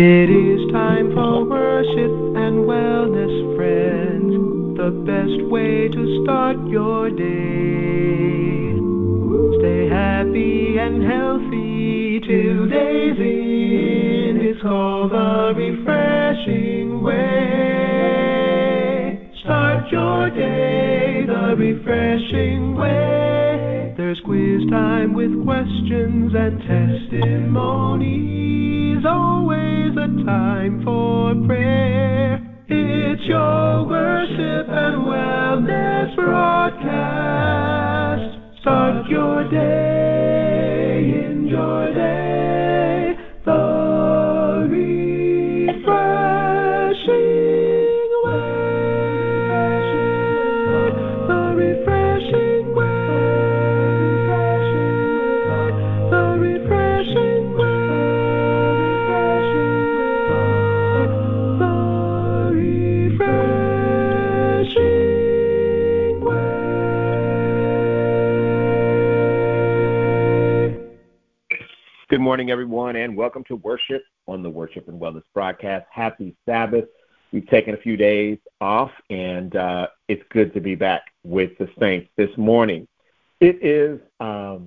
It is time for worship and wellness, friends. The best way to start your day. Stay happy and healthy till day's end. It's called the refreshing way. Start your day the refreshing way. There's quiz time with questions and testimonies. Always a time for prayer. It's your worship and wellness broadcast. Start your day in your day the refreshing way. The refreshing way. The refreshing way. The refreshing way. Good morning, everyone, and welcome to Worship on the Worship and Wellness broadcast. Happy Sabbath. We've taken a few days off, and it's good to be back with the saints this morning. It is about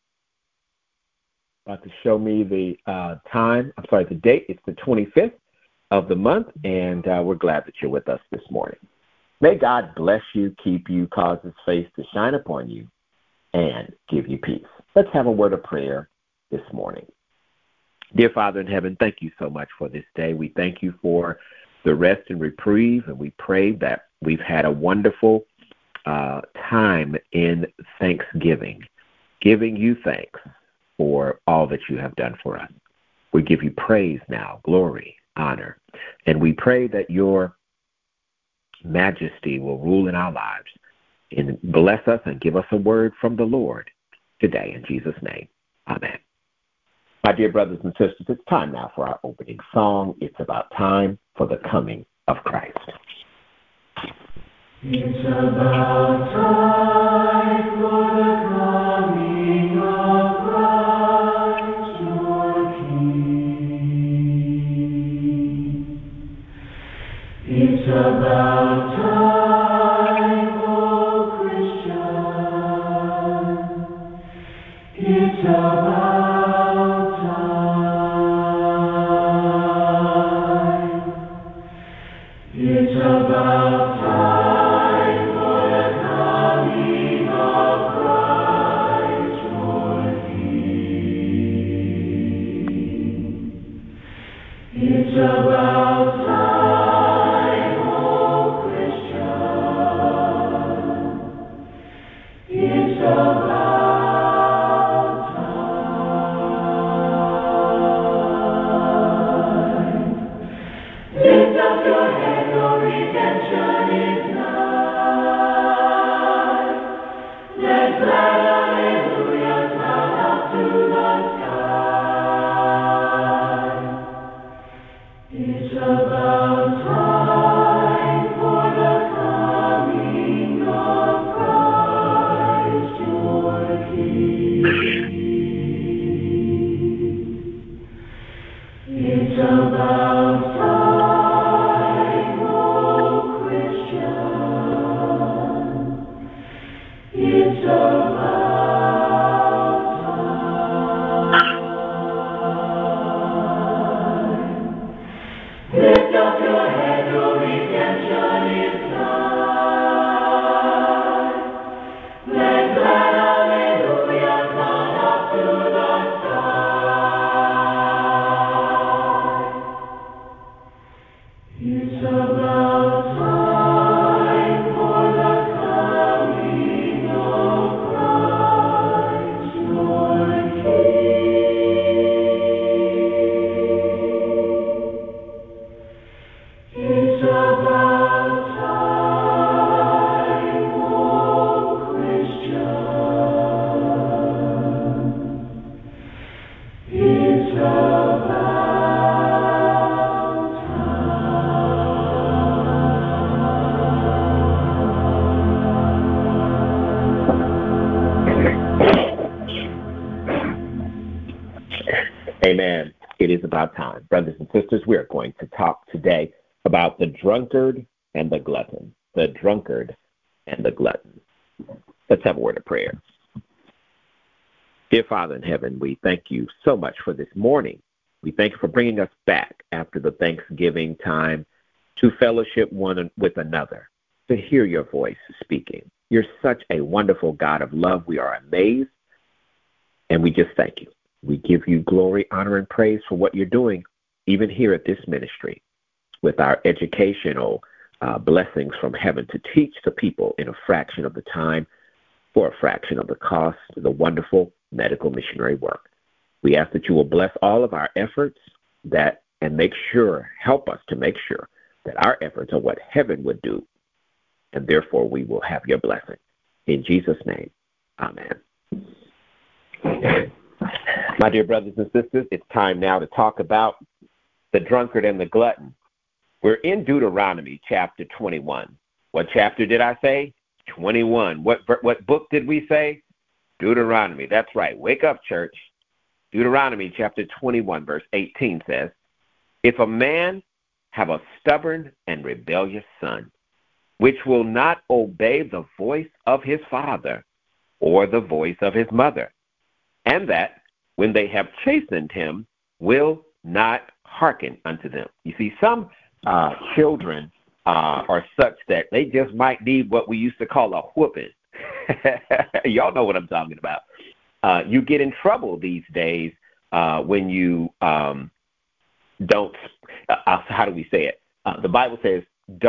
to show me the the date. It's the 25th of the month, and we're glad that you're with us this morning. May God bless you, keep you, cause his face to shine upon you, and give you peace. Let's have a word of prayer this morning. Dear Father in heaven, thank you so much for this day. We thank you for the rest and reprieve, and we pray that we've had a wonderful time in Thanksgiving, giving you thanks for all that you have done for us. We give you praise now, glory, honor, and we pray that your majesty will rule in our lives and bless us and give us a word from the Lord today in Jesus' name. Amen. My dear brothers and sisters, it's time now for our opening song. It's about time for the coming of Christ. It's about time for the coming of Christ, your King. It's about time, oh Christian. It's about time. It's about time for the coming of Christ, your King. It's about time, oh Christian. It's about time. Lift up your head, your redemption is nigh. Let glad hallelujahs sound up to the sky. It's about time for the coming of Christ, your King. It's about time, oh Christian. It's about time. Lift up your head, your redemption is nigh. Let glad hallelujahs sound up to the sky. It's about time for the coming of It is about time. Brothers and sisters, we are going to talk today about the drunkard and the glutton. The drunkard and the glutton. Let's have a word of prayer. Dear Father in heaven, we thank you so much for this morning. We thank you for bringing us back after the Thanksgiving time to fellowship one with another, to hear your voice speaking. You're such a wonderful God of love. We are amazed, and we just thank you. We give you glory, honor, and praise for what you're doing, even here at this ministry, with our educational blessings from heaven to teach the people in a fraction of the time, for a fraction of the cost, the wonderful medical missionary work. We ask that you will bless all of our efforts and help us to make sure that our efforts are what heaven would do, and therefore we will have your blessing. In Jesus' name, amen. My dear brothers and sisters, it's time now to talk about the drunkard and the glutton. We're in Deuteronomy chapter 21. What chapter did I say? 21. What book did we say? Deuteronomy. That's right. Wake up, church. Deuteronomy chapter 21, verse 18 says, "If a man have a stubborn and rebellious son, which will not obey the voice of his father or the voice of his mother, and that when they have chastened him, will not hearken unto them." You see, some children are such that they just might need what we used to call a whooping. Y'all know what I'm talking about. You get in trouble these days when you don't, how do we say it? The Bible says,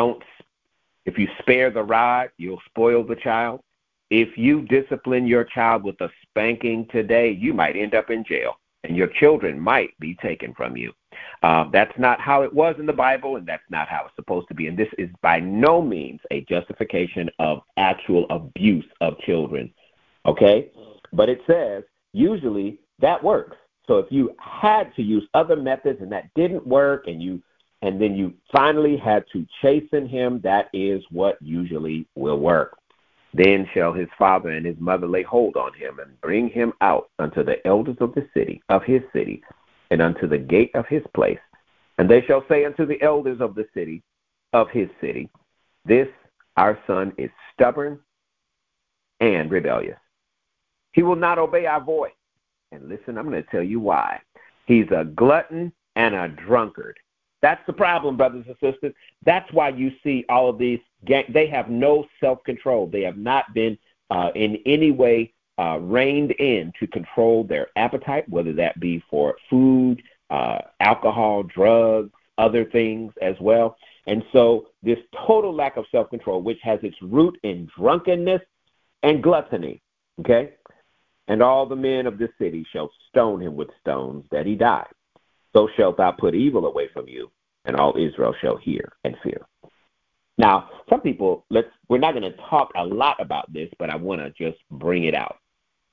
if you spare the rod, you'll spoil the child. If you discipline your child with a spanking today, you might end up in jail, and your children might be taken from you. That's not how it was in the Bible, and that's not how it's supposed to be. And this is by no means a justification of actual abuse of children, okay? But it says usually that works. So if you had to use other methods and that didn't work, and then you finally had to chasten him, that is what usually will work. Then shall his father and his mother lay hold on him and bring him out unto the elders of his city, and unto the gate of his place. And they shall say unto the elders of his city, "This our son is stubborn and rebellious. He will not obey our voice." And listen, I'm going to tell you why. He's a glutton and a drunkard. That's the problem, brothers and sisters. That's why you see all of these they have no self-control. They have not been in any way reined in to control their appetite, whether that be for food, alcohol, drugs, other things as well. And so this total lack of self-control, which has its root in drunkenness and gluttony, okay? "And all the men of this city shall stone him with stones, that he die. So shalt thou put evil away from you, and all Israel shall hear and fear." Now, some people, we're not going to talk a lot about this, but I want to just bring it out.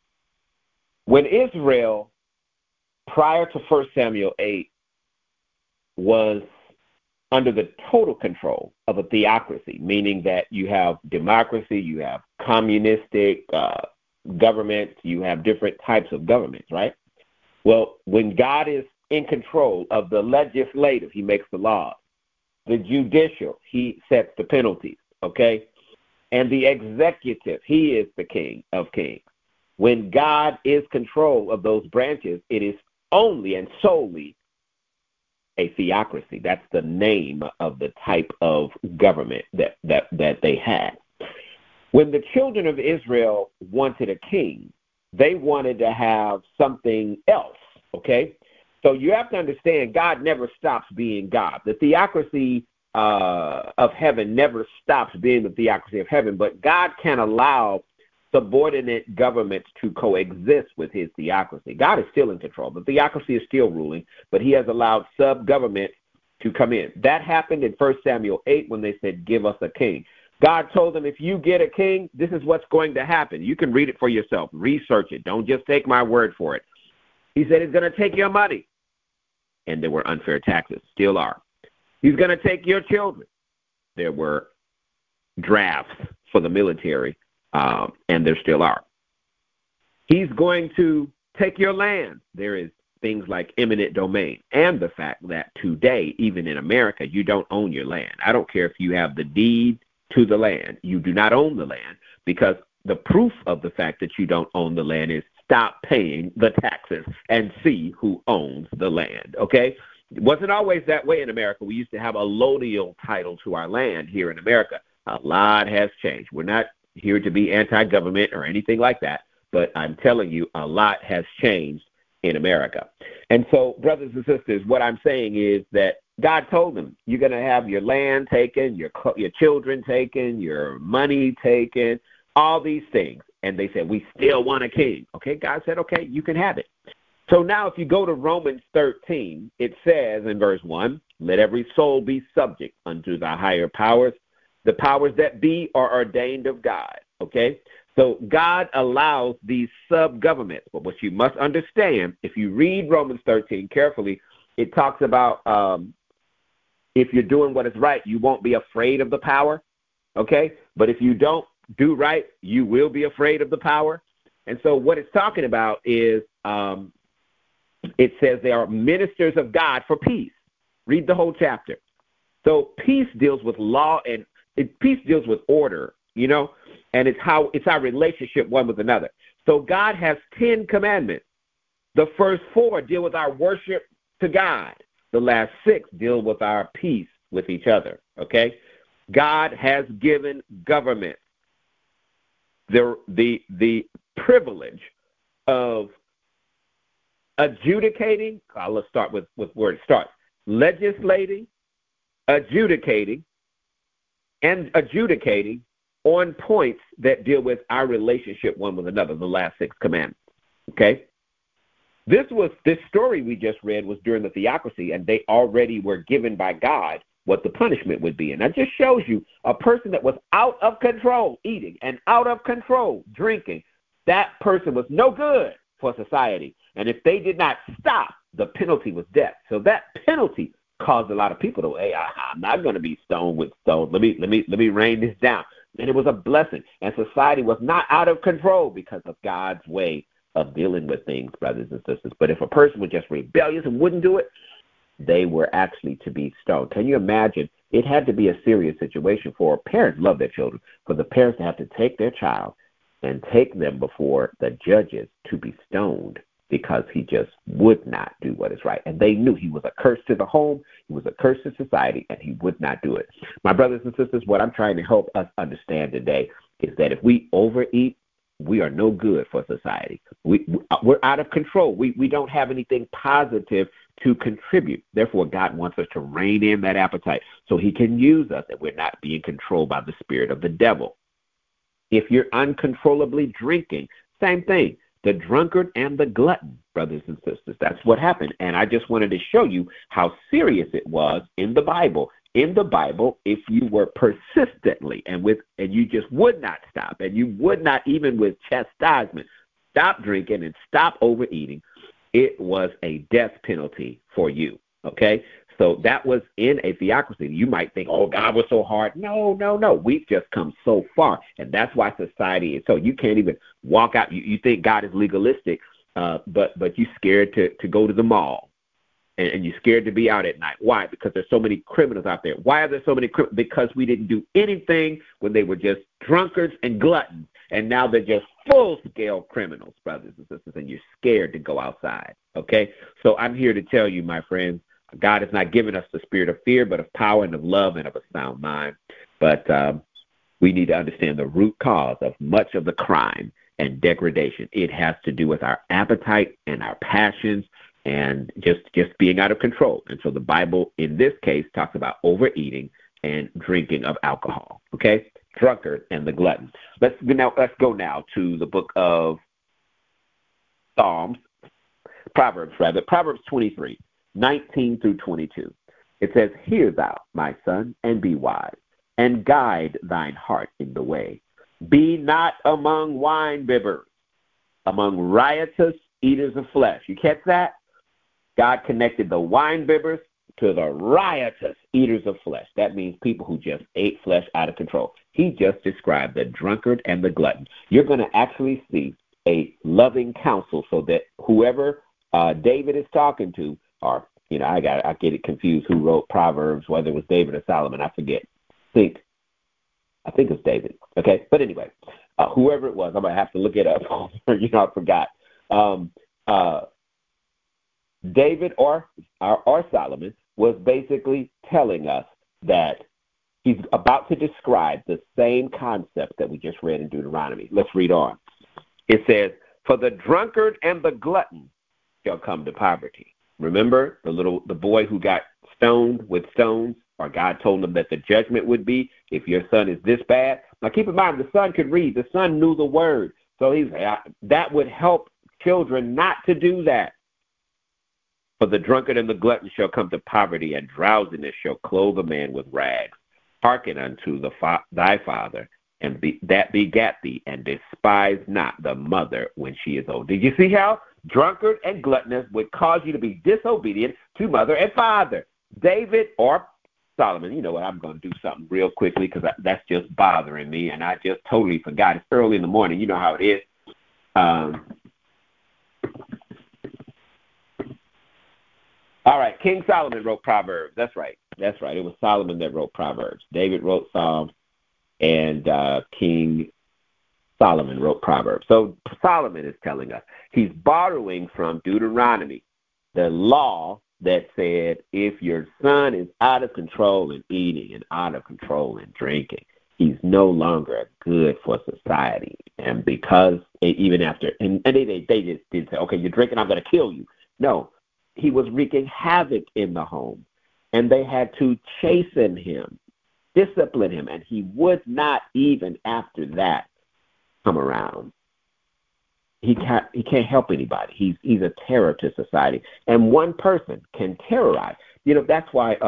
When Israel, prior to 1 Samuel 8, was under the total control of a theocracy, meaning that you have democracy, you have communistic government, you have different types of governments, right? Well, when God is in control of the legislative, he makes the laws. The judicial, he sets the penalties, okay? And the executive, he is the king of kings. When God is control of those branches, it is only and solely a theocracy. That's the name of the type of government that they had. When the children of Israel wanted a king, they wanted to have something else, okay? So you have to understand, God never stops being God. The theocracy of heaven never stops being the theocracy of heaven, but God can allow subordinate governments to coexist with his theocracy. God is still in control. The theocracy is still ruling, but he has allowed sub-governments to come in. That happened in 1 Samuel 8 when they said, "Give us a king." God told them, if you get a king, this is what's going to happen. You can read it for yourself. Research it. Don't just take my word for it. He said he's going to take your money. And there were unfair taxes, still are. He's going to take your children. There were drafts for the military, and there still are. He's going to take your land. There is things like eminent domain and the fact that today, even in America, you don't own your land. I don't care if you have the deed to the land. You do not own the land, because the proof of the fact that you don't own the land is stop paying the taxes and see who owns the land, okay? It wasn't always that way in America. We used to have a allodial title to our land here in America. A lot has changed. We're not here to be anti-government or anything like that, but I'm telling you, a lot has changed in America. And so, brothers and sisters, what I'm saying is that God told them, you're going to have your land taken, your children taken, your money taken, all these things. And they said, we still want a king. Okay, God said, okay, you can have it. So now if you go to Romans 13, it says in verse 1, let every soul be subject unto the higher powers. The powers that be are ordained of God, okay? So God allows these sub-governments. But what you must understand, if you read Romans 13 carefully, it talks about if you're doing what is right, you won't be afraid of the power, okay? But if you don't do right, you will be afraid of the power. And so what it's talking about is it says they are ministers of God for peace. Read the whole chapter. So peace deals with law, and peace deals with order, you know, and it's our relationship one with another. So God has 10 commandments. The first 4 deal with our worship to God. The last 6 deal with our peace with each other, okay? God has given government the privilege of adjudicating. Let's start with where it starts. Legislating, adjudicating, and adjudicating on points that deal with our relationship one with another, the last 6 commandments, okay? This story we just read was during the theocracy, and they already were given by God what the punishment would be. And that just shows you a person that was out of control eating and out of control drinking, that person was no good for society. And if they did not stop, the penalty was death. So that penalty caused a lot of people to, hey, I'm not going to be stoned with stones. Let me rain this down. And it was a blessing. And society was not out of control because of God's way of dealing with things, brothers and sisters. But if a person was just rebellious and wouldn't do it, they were actually to be stoned. Can you imagine? It had to be a serious situation for parents love their children, for the parents to have to take their child and take them before the judges to be stoned because he just would not do what is right. And they knew he was a curse to the home, he was a curse to society, and he would not do it. My brothers and sisters, what I'm trying to help us understand today is that if we overeat, we are no good for society. We're out of control. We don't have anything positive to contribute. Therefore, God wants us to rein in that appetite so he can use us and we're not being controlled by the spirit of the devil. If you're uncontrollably drinking, same thing. The drunkard and the glutton, brothers and sisters, that's what happened. And I just wanted to show you how serious it was in the Bible. In the Bible, if you were persistently and you just would not stop, and you would not, even with chastisement, stop drinking and stop overeating, it was a death penalty for you, okay? So that was in a theocracy. You might think, oh, God was so hard. No. We've just come so far, and that's why society is so. You can't even walk out. You think God is legalistic, but you're scared to go to the mall, and you're scared to be out at night. Why? Because there's so many criminals out there. Why are there so many criminals? Because we didn't do anything when they were just drunkards and gluttons, and now they're just full-scale criminals, brothers and sisters, and you're scared to go outside, okay? So I'm here to tell you, my friends, God has not given us the spirit of fear, but of power and of love and of a sound mind. But we need to understand the root cause of much of the crime and degradation. It has to do with our appetite and our passions and just being out of control. And so the Bible, in this case, talks about overeating and drinking of alcohol, okay? Drunkard and the glutton. Let's go now to the book of Proverbs 23. 19 through 22. It says, hear thou, my son, and be wise, and guide thine heart in the way. Be not among winebibbers, among riotous eaters of flesh. You catch that? God connected the winebibbers to the riotous eaters of flesh. That means people who just ate flesh out of control. He just described the drunkard and the glutton. You're going to actually see a loving counsel so that whoever David is talking to, or, I get it confused who wrote Proverbs, whether it was David or Solomon, I forget. I think it's David. Okay, but anyway, whoever it was, I'm going to have to look it up. I forgot. David or Solomon was basically telling us that he's about to describe the same concept that we just read in Deuteronomy. Let's read on. It says, "For the drunkard and the glutton shall come to poverty." Remember the boy who got stoned with stones, or God told him that the judgment would be if your son is this bad. Now keep in mind, the son could read. The son knew the word. So that would help children not to do that. "For the drunkard and the glutton shall come to poverty, and drowsiness shall clothe a man with rags. Hearken unto thy father, and that begat thee, and despise not the mother when she is old." Did you see how drunkard and gluttonous would cause you to be disobedient to mother and father? David or Solomon, you know what, I'm going to do something real quickly because that's just bothering me, and I just totally forgot. It's early in the morning. You know how it is. All right, King Solomon wrote Proverbs. That's right. It was Solomon that wrote Proverbs. David wrote Psalms, and King Solomon wrote Proverbs. So Solomon is telling us he's borrowing from Deuteronomy, the law that said if your son is out of control in eating and out of control in drinking, he's no longer good for society. And because even after, and they just didn't say, okay, you're drinking, I'm going to kill you. No. He was wreaking havoc in the home, and they had to chasten him, discipline him, and he would not even after that come around. He can't help anybody. He's a terror to society, and one person can terrorize. That's why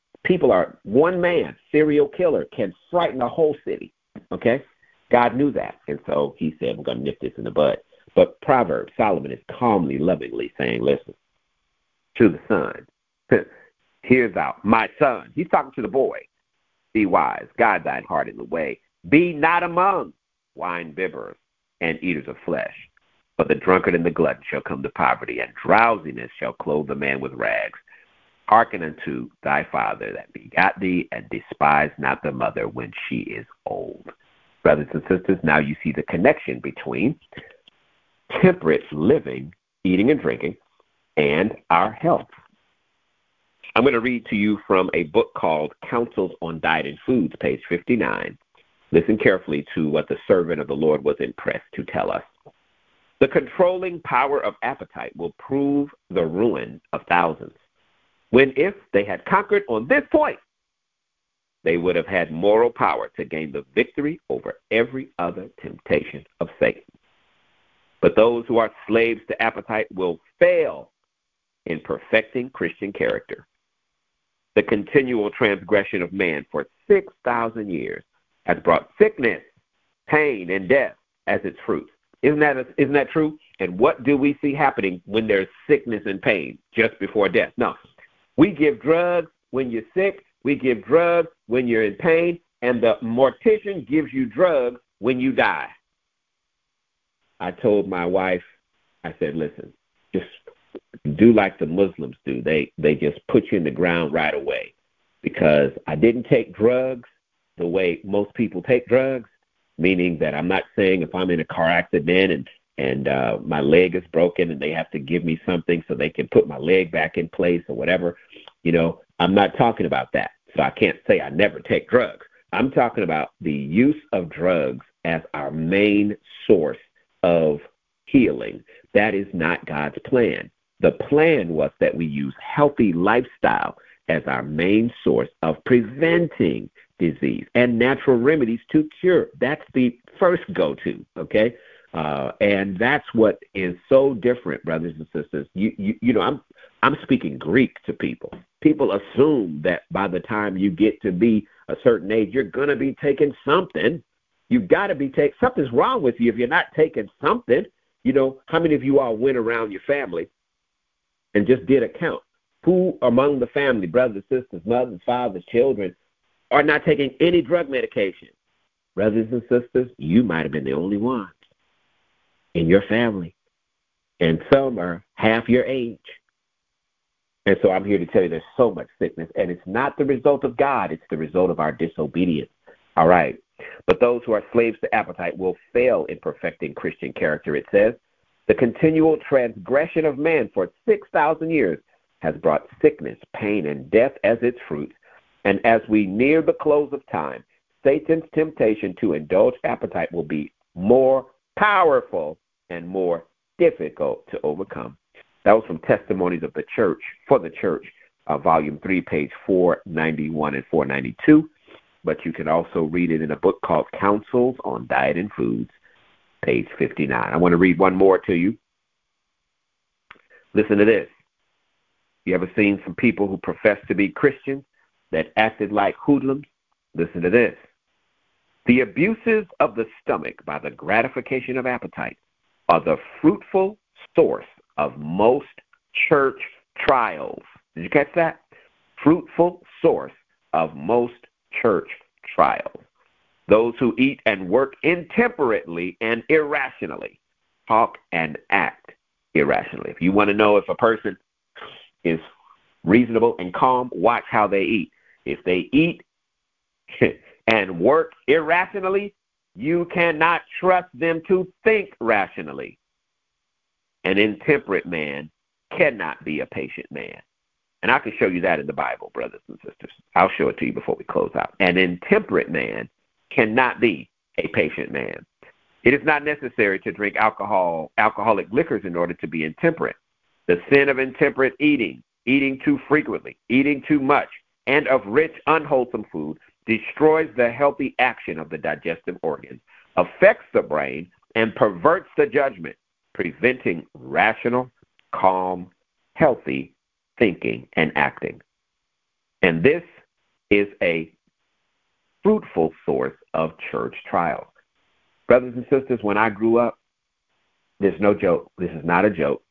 one man, serial killer, can frighten a whole city. Okay, God knew that, and so He said, "I'm going to nip this in the bud." But Proverbs, Solomon is calmly, lovingly saying, "Listen." To the son, "Hear thou, my son." He's talking to the boy. "Be wise, guide thine heart in the way. Be not among wine bibbers and eaters of flesh. For the drunkard and the glutton shall come to poverty, and drowsiness shall clothe the man with rags. Hearken unto thy father that begat thee, and despise not the mother when she is old." Brothers and sisters, now you see the connection between temperate living, eating and drinking, and our health. I'm going to read to you from a book called Counsels on Diet and Foods, page 59. Listen carefully to what the servant of the Lord was impressed to tell us. "The controlling power of appetite will prove the ruin of thousands. When if they had conquered on this point, they would have had moral power to gain the victory over every other temptation of Satan. But those who are slaves to appetite will fail in perfecting Christian character. The continual transgression of man for 6,000 years has brought sickness, pain, and death as its fruit." Isn't that true? And what do we see happening when there's sickness and pain just before death? No. We give drugs when you're sick. We give drugs when you're in pain. And the mortician gives you drugs when you die. I told my wife, I said, listen, just do like the Muslims do. They just put you in the ground right away, because I didn't take drugs the way most people take drugs, meaning that I'm not saying if I'm in a car accident and my leg is broken and they have to give me something so they can put my leg back in place or whatever, I'm not talking about that. So I can't say I never take drugs. I'm talking about the use of drugs as our main source of healing. That is not God's plan. The plan was that we use healthy lifestyle as our main source of preventing disease and natural remedies to cure. That's the first go-to, okay? And that's what is so different, brothers and sisters. I'm speaking Greek to people. People assume that by the time you get to be a certain age, you're going to be taking something. You've got to be taking something's wrong with you if you're not taking something. How many of you all went around your family and just did a count? Who among the family, brothers, sisters, mothers, fathers, children, are not taking any drug medication? Brothers and sisters, you might have been the only one in your family. and some are half your age. And so I'm here to tell you there's so much sickness, and it's not the result of God. It's the result of our disobedience. All right. But those who are slaves to appetite will fail in perfecting Christian character, it says. The continual transgression of man for 6,000 years has brought sickness, pain, and death as its fruit. And as we near the close of time, Satan's temptation to indulge appetite will be more powerful and more difficult to overcome. That was from Testimonies of the Church, for the Church, Volume 3, page 491 and 492. But you can also read it in a book called Counsels on Diet and Foods, page 59. I want to read one more to you. Listen to this. You ever seen some people who profess to be Christians that acted like hoodlums? Listen to this. The abuses of the stomach by the gratification of appetite are the fruitful source of most church trials. Did you catch that? Fruitful source of most church trials. Those who eat and work intemperately and irrationally talk and act irrationally. If you want to know if a person is reasonable and calm, watch how they eat. If they eat and work irrationally, you cannot trust them to think rationally. An intemperate man cannot be a patient man. And I can show you that in the Bible, brothers and sisters. I'll show it to you before we close out. An intemperate man cannot be a patient man. It is not necessary to drink alcoholic liquors in order to be intemperate. The sin of intemperate eating, eating too frequently, eating too much, and of rich, unwholesome food destroys the healthy action of the digestive organs, affects the brain, and perverts the judgment, preventing rational, calm, healthy thinking and acting. And this is a fruitful source of church trials. Brothers and sisters, when I grew up, there's no joke. This is not a joke.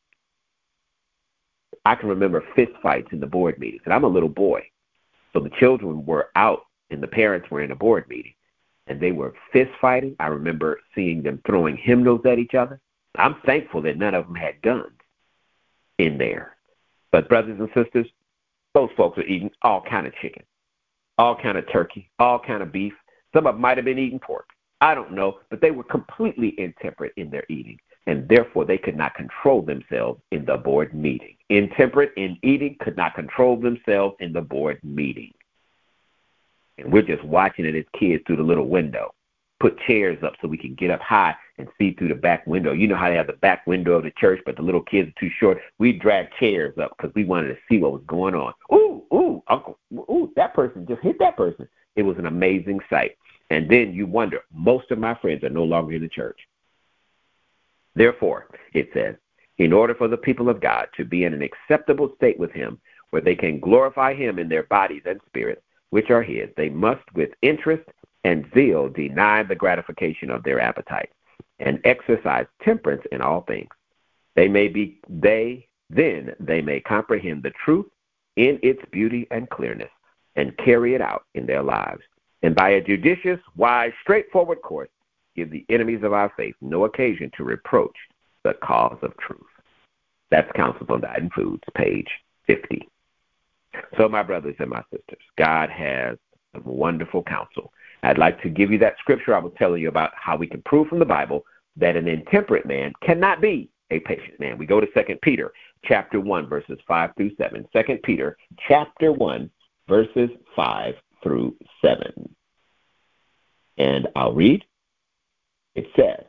I can remember fist fights in the board meetings, and I'm a little boy. So the children were out, and the parents were in a board meeting, and they were fist fighting. I remember seeing them throwing hymnals at each other. I'm thankful that none of them had guns in there. But brothers and sisters, those folks are eating all kind of chicken, all kind of turkey, all kind of beef. Some of them might have been eating pork. I don't know, but they were completely intemperate in their eating, and therefore they could not control themselves in the board meeting. Intemperate in eating, could not control themselves in the board meeting. And we're just watching it as kids through the little window. Put chairs up so we can get up high and see through the back window. You know how they have the back window of the church, but the little kids are too short. We dragged chairs up because we wanted to see what was going on. Ooh, uncle, ooh, that person just hit that person. It was an amazing sight. And then you wonder, most of my friends are no longer in the church. Therefore, it says, in order for the people of God to be in an acceptable state with him, where they can glorify him in their bodies and spirits, which are his, they must with interest and zeal deny the gratification of their appetite and exercise temperance in all things. Then they may comprehend the truth in its beauty and clearness and carry it out in their lives. And by a judicious, wise, straightforward course, give the enemies of our faith no occasion to reproach the cause of truth. That's Counsels on Diet and Foods, page 50. So, my brothers and my sisters, God has some wonderful counsel. I'd like to give you that scripture I was telling you about how we can prove from the Bible that an intemperate man cannot be a patient man. We go to 2 Peter chapter 1, verses 5 through 7. 2 Peter chapter 1, verses 5 through 7. And I'll read. It says,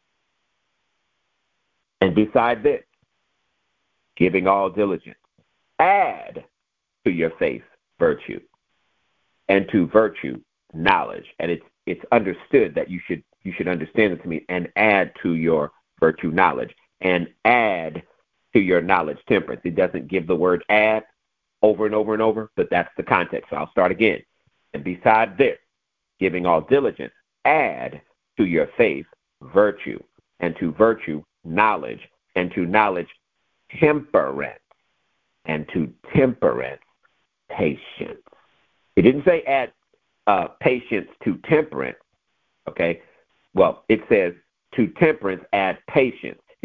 and beside this, giving all diligence, add to your faith virtue, and to virtue knowledge. And it's understood that you should understand it to mean, and add to your virtue knowledge, and add to your knowledge temperance. It doesn't give the word add over and over and over, but that's the context. So I'll start again. And beside this, giving all diligence, add to your faith virtue, and to virtue knowledge, and to knowledge temperance, and to temperance patience. It didn't say add patience to temperance, okay? Well, it says to temperance add patience. It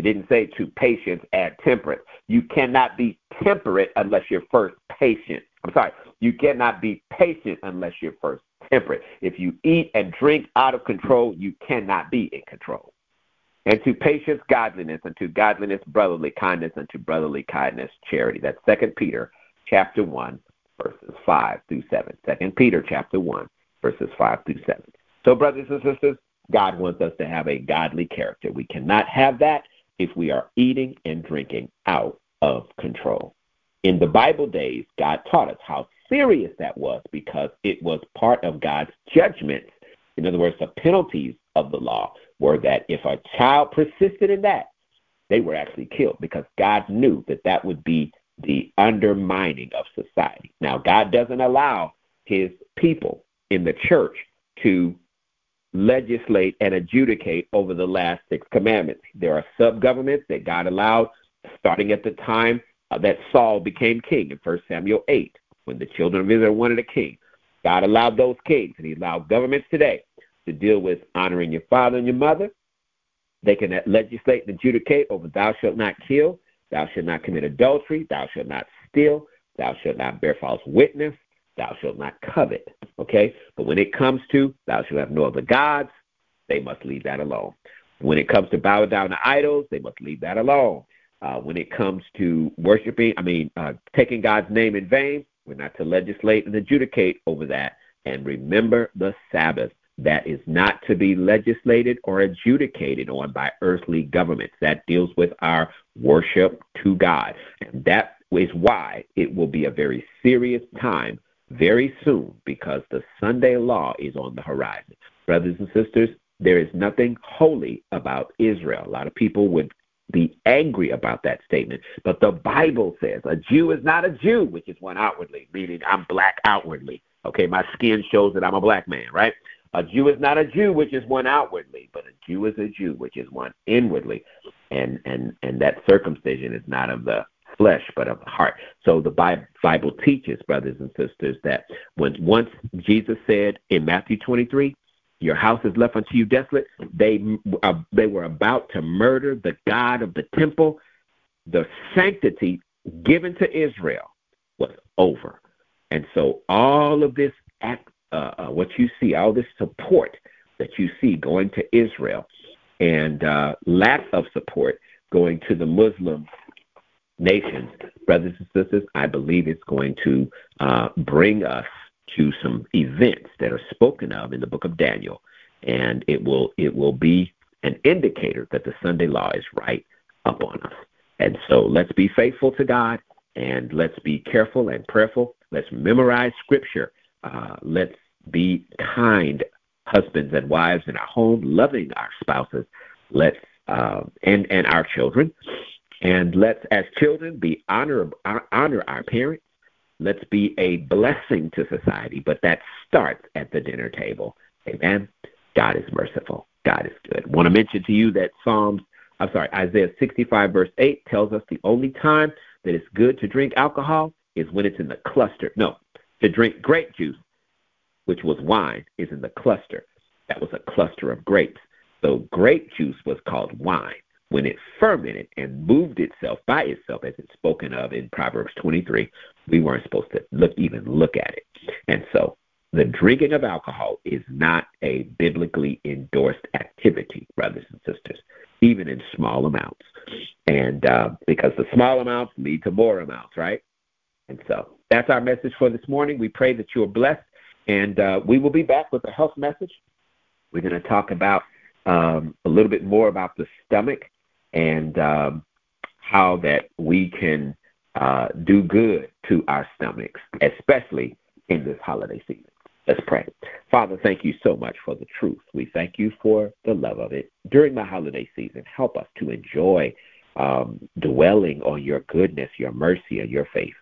didn't say to patience add temperance. You cannot be temperate unless you're first patient. You cannot be patient unless you're first temperate. If you eat and drink out of control, you cannot be in control. And to patience, godliness, and to godliness, brotherly kindness, and to brotherly kindness, charity. That's 2 Peter chapter 1, verses 5 through 7. 2 Peter chapter 1, verses 5 through 7. So, brothers and sisters, God wants us to have a godly character. We cannot have that if we are eating and drinking out of control. In the Bible days, God taught us how serious that was because it was part of God's judgment. In other words, the penalties of the law were that if a child persisted in that, they were actually killed because God knew that that would be the undermining of society. Now, God doesn't allow his people in the church to legislate and adjudicate over the last 6 commandments. There are sub-governments that God allowed starting at the time that Saul became king in 1 Samuel 8, when the children of Israel wanted a king. God allowed those kings, and he allowed governments today to deal with honoring your father and your mother. They can legislate and adjudicate over thou shalt not kill, thou shalt not commit adultery, thou shalt not steal, thou shalt not bear false witness, thou shalt not covet. Okay? But when it comes to thou shalt have no other gods, they must leave that alone. When it comes to bowing down to idols, they must leave that alone. When it comes to taking God's name in vain, we're not to legislate and adjudicate over that. And remember the Sabbath. That is not to be legislated or adjudicated on by earthly governments. That deals with our worship to God. And that is why it will be a very serious time very soon, because the Sunday law is on the horizon. Brothers and sisters, there is nothing holy about Israel. A lot of people would be angry about that statement. But the Bible says a Jew is not a Jew, which is one outwardly, meaning I'm black outwardly. Okay, my skin shows that I'm a black man, right? A Jew is not a Jew, which is one outwardly, but a Jew is a Jew, which is one inwardly. And that circumcision is not of the flesh, but of the heart. So the Bible teaches, brothers and sisters, that once Jesus said in Matthew 23, your house is left unto you desolate, they were about to murder the God of the temple. The sanctity given to Israel was over. And so all of this what you see, all this support that you see going to Israel and lack of support going to the Muslim nations, brothers and sisters, I believe it's going to bring us to some events that are spoken of in the book of Daniel, and it will be an indicator that the Sunday law is right upon us. And so let's be faithful to God, and let's be careful and prayerful. Let's memorize Scripture. Let's be kind husbands and wives in our home, loving our spouses. Let's and our children, and let's, as children, honor our parents. Let's be a blessing to society, but that starts at the dinner table. Amen. God is merciful. God is good. I want to mention to you that Isaiah 65, verse 8 tells us the only time that it's good to drink alcohol is when it's in the cluster. No, to drink grape juice, which was wine, is in the cluster. That was a cluster of grapes. So grape juice was called wine. When it fermented and moved itself by itself, as it's spoken of in Proverbs 23, we weren't supposed to even look at it. And so the drinking of alcohol is not a biblically endorsed activity, brothers and sisters, even in small amounts. And because the small amounts lead to more amounts, right? And so that's our message for this morning. We pray that you are blessed, and we will be back with a health message. We're going to talk about a little bit more about the stomach and how that we can do good to our stomachs, especially in this holiday season. Let's pray. Father, thank you so much for the truth. We thank you for the love of it. During the holiday season, help us to enjoy dwelling on your goodness, your mercy, and your faith.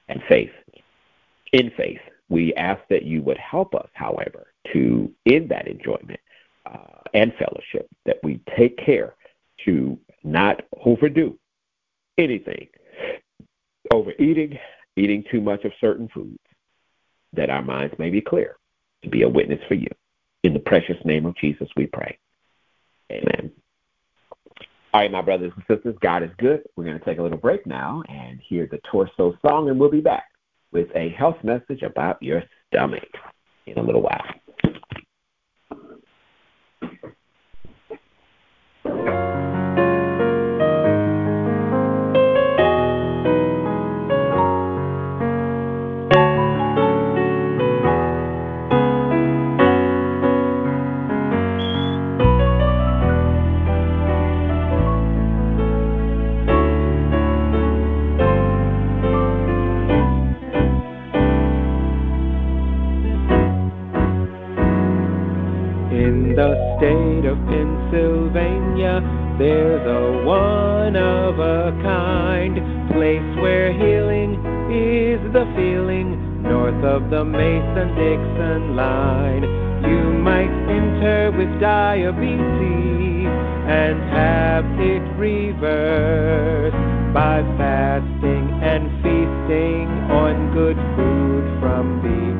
In faith, we ask that you would help us, however, to, in that enjoyment and fellowship, that we take care to not overdo anything, overeating, eating too much of certain foods, that our minds may be clear to be a witness for you. In the precious name of Jesus we pray. Amen. All right, my brothers and sisters, God is good. We're going to take a little break now and hear the torso song, and we'll be back with a health message about your stomach in a little while. In the state of Pennsylvania, there's a one-of-a-kind place where healing is the feeling, north of the Mason-Dixon line. You might enter with diabetes and have it reversed by fasting and feasting on good food from the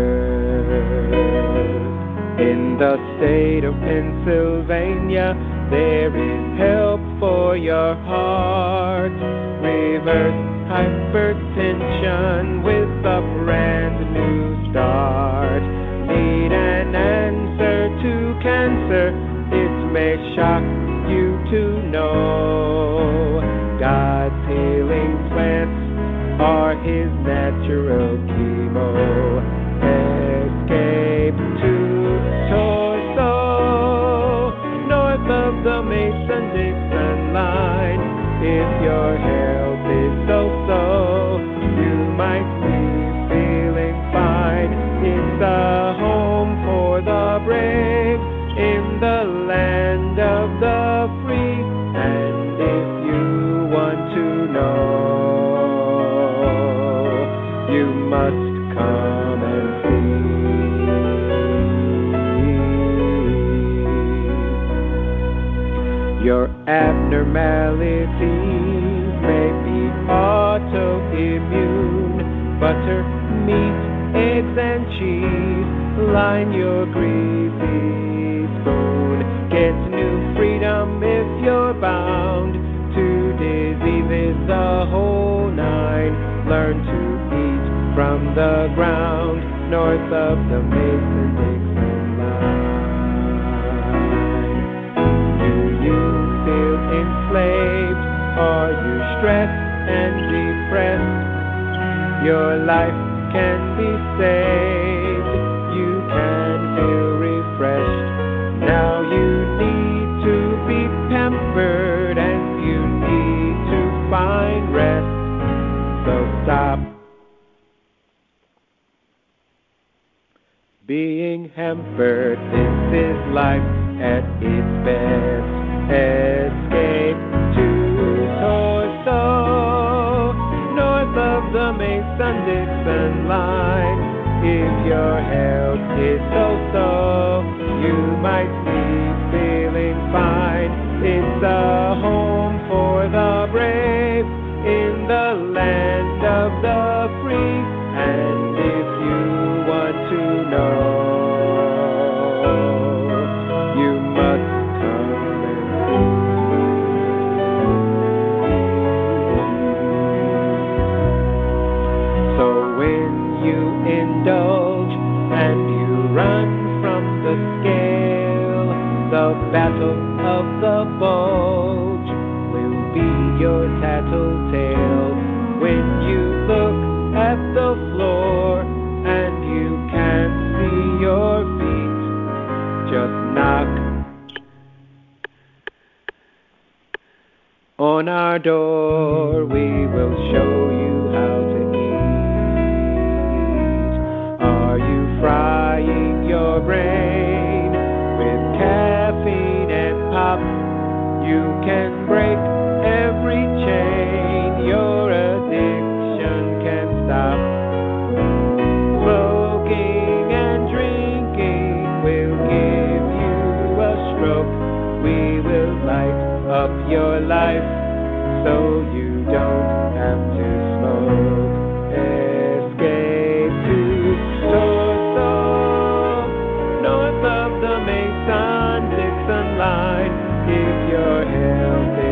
earth. In the state of Pennsylvania, there is help for your heart. Reverse hypertension with a brand new start. Need an answer to cancer? It may shock you to know God's healing plants are His natural chemo. Escape to Torso, north of the Mason-Dixon line. If your health is so-so, you might be feeling fine. It's a home for the brave in the land of the free. And if you want to know, you must come and see. Your abnormalities may be autoimmune. Butter, meat, eggs, and cheese line your greasy spoon. Get new freedom if you're bound to diseases, the whole nine. Learn to eat from the ground, north of the Mason-Dixon line. Do you feel enslaved? Are you stressed and depressed? Your life can be saved. You can feel refreshed. Now you need to be pampered and you need to find rest. So stop being hampered. This is life at its best. Escape to Torso, north of the Mason-Dixon line. If your health is so-so, you might be feeling fine. It's a home for the brave in the land of the free. And if you want to know, you must come and see. So when you indulge and you run from the scale, the battle of the bulge will be your tattletale. When you look at the floor and you can't see your feet, just knock on our door. We will show you how to eat. Are you frying your brain with caffeine and pop? You can break every chain. Your addiction can stop. Smoking and drinking will give you a stroke. We will light up your life so you don't have to smoke. Escape to Torso, north of the Mason-Dixon line. If your health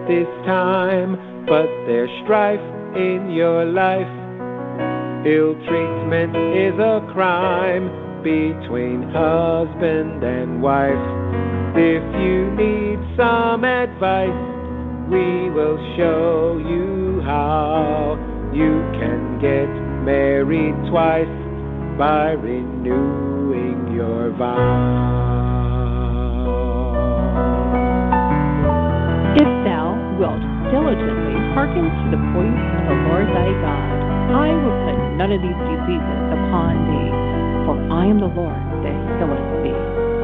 this time, but there's strife in your life. Ill treatment is a crime between husband and wife. If you need some advice, we will show you how you can get married twice by renewing your vow. If thou wilt diligently hearken to the voice of the Lord thy God, I will put none of these diseases upon thee, for I am the Lord that healeth thee.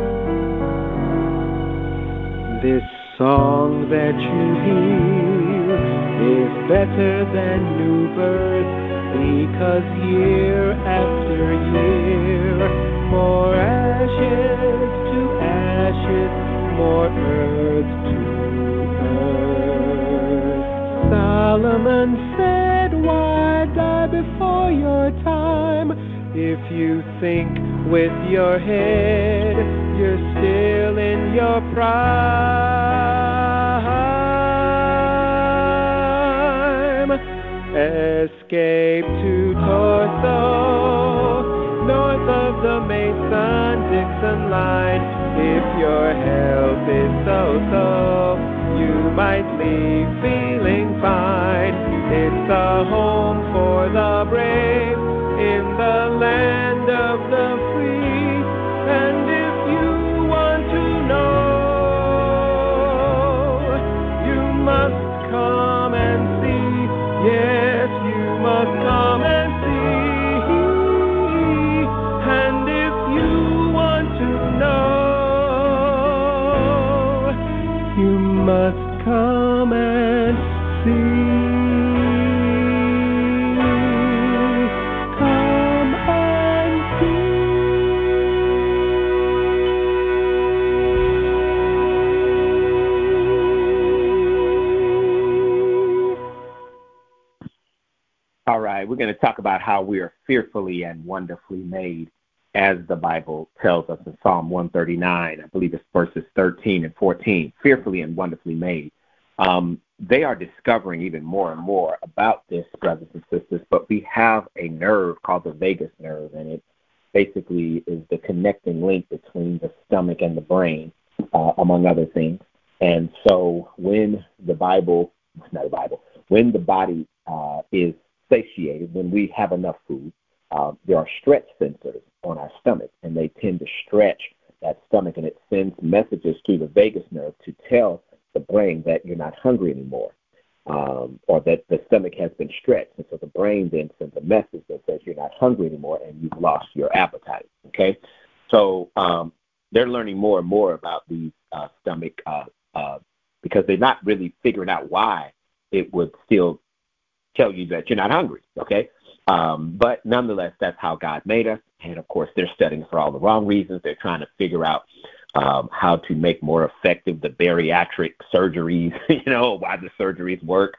This song that you hear is better than new birth, because year after year, more ashes to ashes, more earth to earth. Solomon said, why die before your time? If you think with your head, you're still in your prime. Escape to Torso, north of the Mason-Dixon line. If your health is so-so, you might leave feeling fine. It's a home for the brave in the land of the free. And if you want to know, you must come and see. Yes, you must come and see. And if you want to know, you must come and see. Come and All right, we're going to talk about how we are fearfully and wonderfully made, as the Bible tells us in Psalm 139. I believe it's verses 13 and 14, fearfully and wonderfully made. They are discovering even more and more about this, brothers and sisters, but we have a nerve called the vagus nerve, and it basically is the connecting link between the stomach and the brain, among other things. And so when the body is satiated, when we have enough food, there are stretch sensors on our stomach, and they tend to stretch that stomach, and it sends messages through the vagus nerve to tell the brain that you're not hungry anymore, or that the stomach has been stretched. And so the brain then sends a message that says you're not hungry anymore and you've lost your appetite. Okay? So they're learning more and more about these stomach because they're not really figuring out why it would still tell you that you're not hungry. Okay? But nonetheless, that's how God made us. And of course, they're studying for all the wrong reasons. They're trying to figure out how to make more effective the bariatric surgeries, why the surgeries work.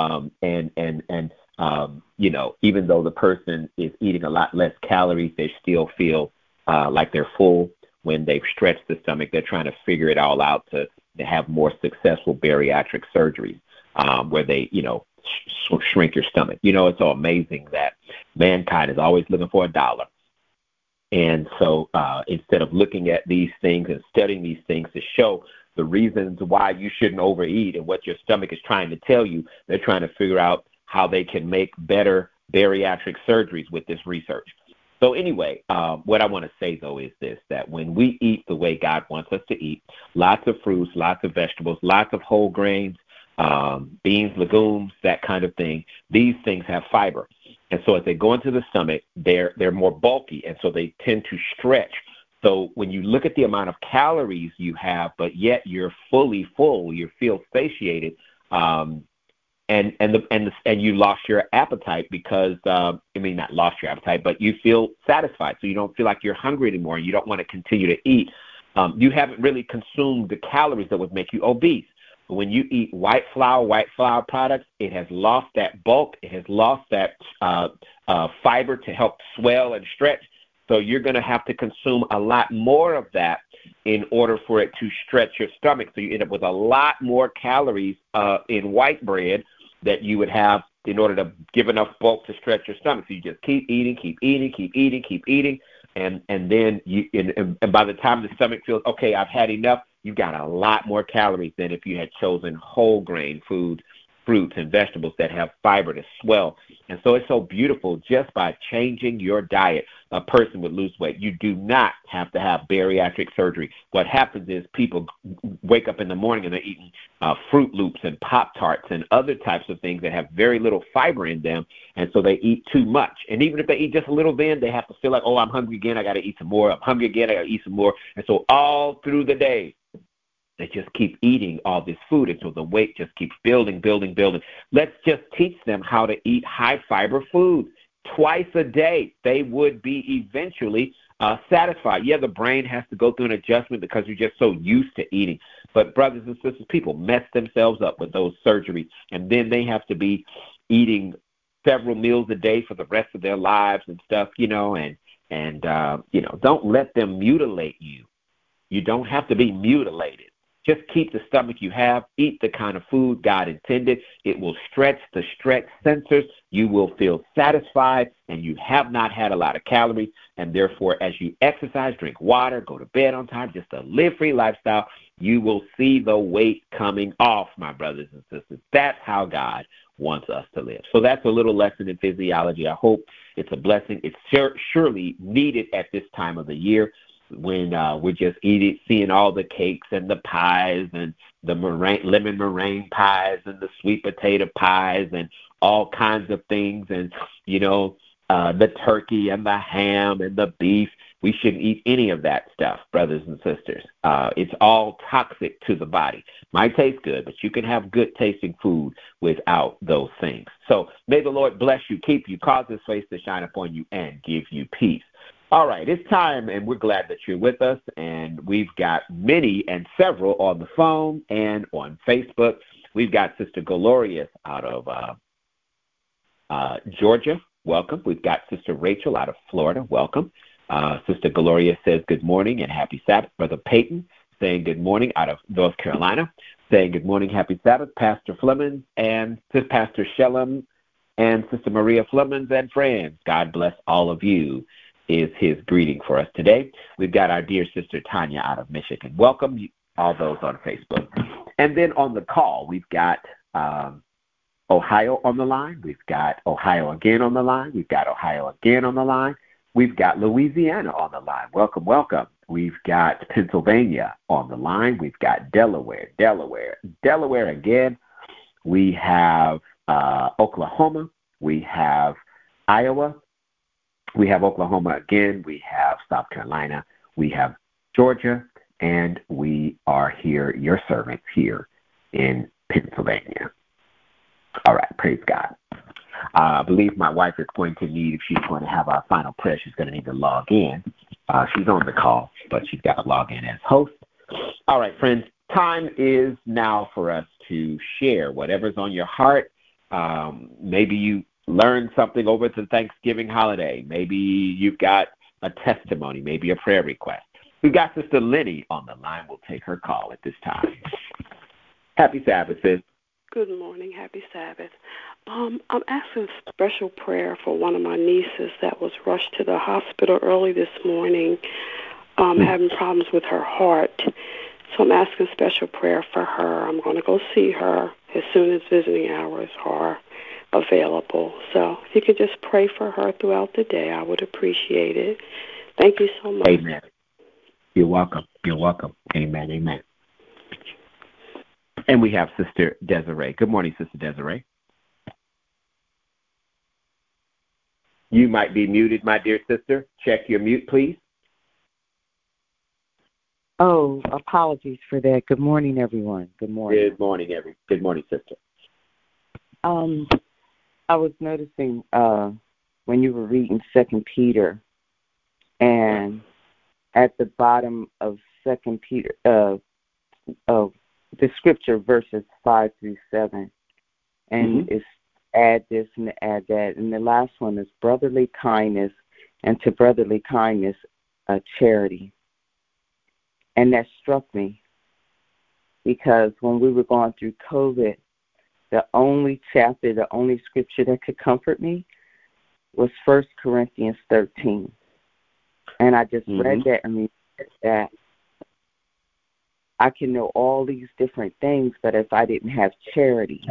Even though the person is eating a lot less calories, they still feel like they're full when they've stretched the stomach. They're trying to figure it all out to have more successful bariatric surgeries where they, shrink your stomach. It's so amazing that mankind is always looking for $1. And so instead of looking at these things and studying these things to show the reasons why you shouldn't overeat and what your stomach is trying to tell you, they're trying to figure out how they can make better bariatric surgeries with this research. So anyway, what I want to say, though, is this, that when we eat the way God wants us to eat, lots of fruits, lots of vegetables, lots of whole grains, beans, legumes, that kind of thing, these things have fiber. And so as they go into the stomach, they're more bulky, and so they tend to stretch. So when you look at the amount of calories you have, but yet you're fully full, you feel satiated, and you lost your appetite because not lost your appetite, but you feel satisfied. So you don't feel like you're hungry anymore, and you don't want to continue to eat. You haven't really consumed the calories that would make you obese. But when you eat white flour products, it has lost that bulk. It has lost that fiber to help swell and stretch. So you're going to have to consume a lot more of that in order for it to stretch your stomach. So you end up with a lot more calories in white bread that you would have in order to give enough bulk to stretch your stomach. So you just keep eating, and then and by the time the stomach feels, okay, I've had enough, you've got a lot more calories than if you had chosen whole grain foods, fruits and vegetables that have fiber to swell. And so it's so beautiful just by changing your diet, a person would lose weight. You do not have to have bariatric surgery. What happens is people wake up in the morning and they're eating Fruit Loops and Pop-Tarts and other types of things that have very little fiber in them, and so they eat too much. And even if they eat just a little, then they have to feel like, oh, I'm hungry again, I got to eat some more. I'm hungry again, I got to eat some more. And so all through the day, they just keep eating all this food until the weight just keeps building. Let's just teach them how to eat high-fiber foods. Twice a day, they would be eventually satisfied. Yeah, the brain has to go through an adjustment because you're just so used to eating. But brothers and sisters, people mess themselves up with those surgeries, and then they have to be eating several meals a day for the rest of their lives and stuff, and don't let them mutilate you. You don't have to be mutilated. Just keep the stomach you have. Eat the kind of food God intended. It will stretch the stretch sensors. You will feel satisfied, and you have not had a lot of calories. And therefore, as you exercise, drink water, go to bed on time, just a live-free lifestyle, you will see the weight coming off, my brothers and sisters. That's how God wants us to live. So that's a little lesson in physiology. I hope it's a blessing. It's surely needed at this time of the year, when we're just seeing all the cakes and the pies and the lemon meringue pies and the sweet potato pies and all kinds of things, and, the turkey and the ham and the beef. We shouldn't eat any of that stuff, brothers and sisters. It's all toxic to the body. Might taste good, but you can have good tasting food without those things. So may the Lord bless you, keep you, cause his face to shine upon you, and give you peace. All right, it's time, and we're glad that you're with us, and we've got many and several on the phone and on Facebook. We've got Sister Glorious out of Georgia. Welcome. We've got Sister Rachel out of Florida. Welcome. Sister Glorious says good morning and happy Sabbath. Brother Peyton saying good morning out of North Carolina, saying good morning, happy Sabbath. Pastor Flemons and Pastor Shellam and Sister Maria Flemons and friends, God bless all of you, is his greeting for us today. We've got our dear Sister Tanya out of Michigan. Welcome, all those on Facebook. And then on the call, we've got Ohio on the line. We've got Ohio again on the line. We've got Ohio again on the line. We've got Louisiana on the line. Welcome, welcome. We've got Pennsylvania on the line. We've got Delaware again. We have Oklahoma. We have Iowa. We have Oklahoma again. We have South Carolina. We have Georgia. And we are here, your servants here in Pennsylvania. All right, praise God. I believe my wife is going to need, if she's going to have our final prayer, she's going to need to log in. She's on the call, but she's got to log in as host. All right, friends, time is now for us to share whatever's on your heart. Maybe you learned something over the Thanksgiving holiday. Maybe you've got a testimony, maybe a prayer request. We've got Sister Lenny on the line. We'll take her call at this time. Happy Sabbath, sis. Good morning. Happy Sabbath. I'm asking special prayer for one of my nieces that was rushed to the hospital early this morning, having problems with her heart. So I'm asking special prayer for her. I'm going to go see her as soon as visiting hours are available. So if you could just pray for her throughout the day, I would appreciate it. Thank you so much. Amen. You're welcome. You're welcome. Amen. Amen. And we have Sister Desiree. Good morning, Sister Desiree. You might be muted, my dear sister. Check your mute, please. Oh, apologies for that. Good morning, everyone. Good morning. Good morning, sister. I was noticing when you were reading 2 Peter, and at the bottom of 2 Peter, the scripture verses 5 through 7, and it's add this and add that, and the last one is brotherly kindness, and to brotherly kindness, charity. And that struck me because when we were going through COVID, the only chapter, the only scripture that could comfort me was 1 Corinthians 13. And I just read that and read that I can know all these different things, but if I didn't have charity.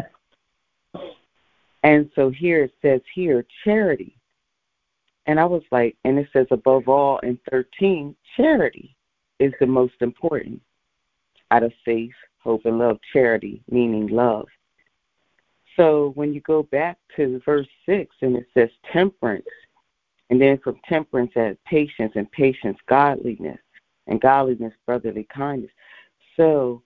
And so here it says here, charity. And I was like, and it says above all in 13, charity is the most important. Out of faith, hope, and love, charity, meaning love. So when you go back to verse 6 and it says temperance, and then from temperance as patience, and patience, godliness, and godliness, brotherly kindness. So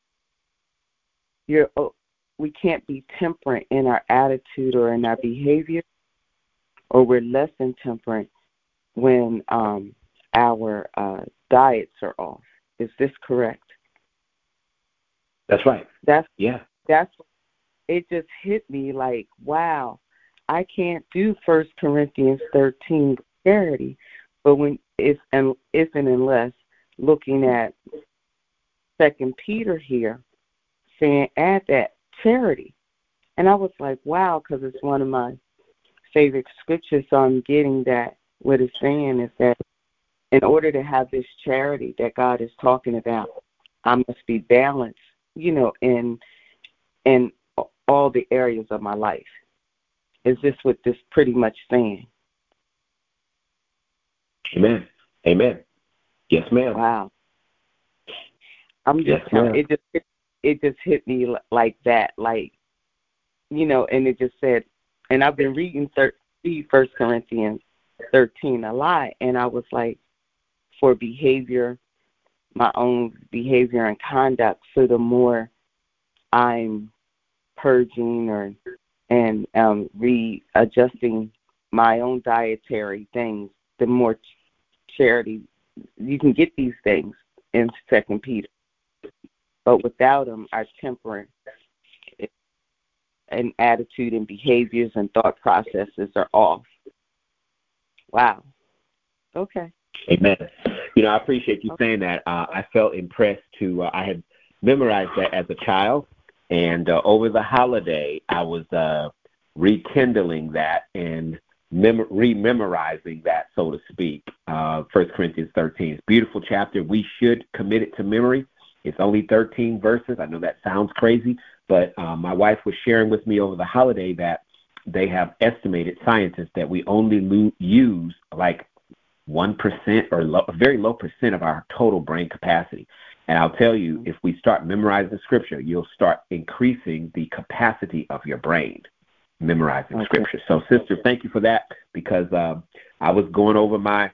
we can't be temperate in our attitude or in our behavior, or we're less than temperate when our diets are off. Is this correct? That's right. That's it. Just hit me like, wow, I can't do 1 Corinthians 13 charity, but when if and unless looking at 2 Peter here, saying add that charity, and I was like, wow, because it's one of my favorite scriptures. So I'm getting that what it's saying is that in order to have this charity that God is talking about, I must be balanced, in all the areas of my life. Is this what this pretty much saying? Amen. Amen. Yes, ma'am. Wow. I'm just telling. It just hit me like that, and it just said, and I've been reading 1 Corinthians 13 a lot, and I was like, for behavior, my own behavior and conduct. So the more I'm purging and readjusting my own dietary things, the more charity you can get these things in 2 Peter. But without them, our temperance and attitude and behaviors and thought processes are off. Wow. Okay. Amen. I appreciate you saying that. I felt impressed I had memorized that as a child, and over the holiday, I was rekindling that and rememorizing that, so to speak. 1 Corinthians 13. It's a beautiful chapter. We should commit it to memory. It's only 13 verses. I know that sounds crazy, but my wife was sharing with me over the holiday that they have estimated, scientists, that we only use like 1% or a very low percent of our total brain capacity. And I'll tell you, if we start memorizing Scripture, you'll start increasing the capacity of your brain, memorizing Scripture. So, sister, thank you for that, because I was going over my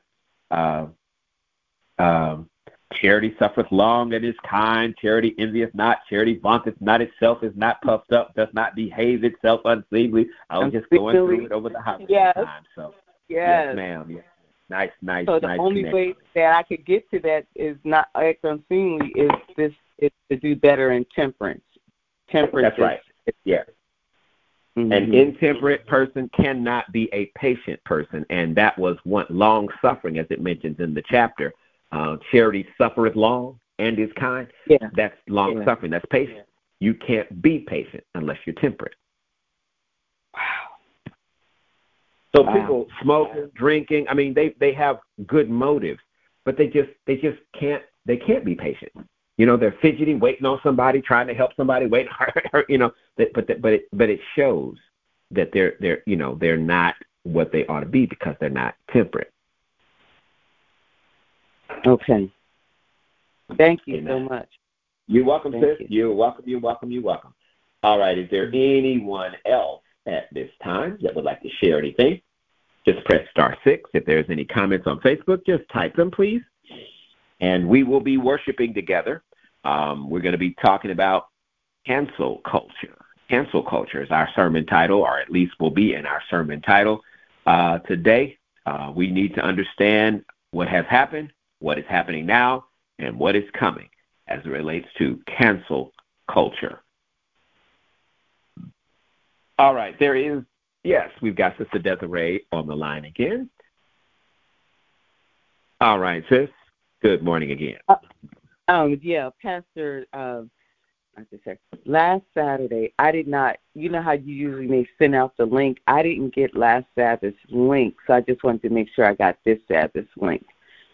charity suffereth long and is kind, charity envieth not, charity vaunteth not itself, is not puffed up, does not behave itself unseemly. I was just going through it over the holiday time. So, yes, ma'am. Yes. Nice. So the only way that I could get to that is not act unseemly is to do better in temperance. That's right. Yeah. Mm-hmm. An intemperate person cannot be a patient person, and that was one long suffering, as it mentions in the chapter. Charity suffereth long and is kind. Yeah. That's long suffering. That's patient. Yeah. You can't be patient unless you're temperate. Wow. So people smoking, drinking, I mean, they have good motives, but they just can't be patient. They're fidgeting, waiting on somebody, trying to help somebody, waiting hard, but it shows that they're not what they ought to be because they're not temperate. Okay. Thank you so much. You're welcome, sis. You're welcome. All right. Is there anyone else at this time that would like to share anything? Just press *6. If there's any comments on Facebook, just type them, please. And we will be worshiping together. We're going to be talking about cancel culture. Cancel culture is our sermon title, or at least will be in our sermon title. Today, we need to understand what has happened, what is happening now, and what is coming as it relates to cancel culture. All right, we've got Sister Desiree on the line again. All right, sis. Good morning again. Yeah, Pastor. I just said last Saturday I did not. You know how you usually may send out the link. I didn't get last Sabbath's link, so I just wanted to make sure I got this Sabbath's link.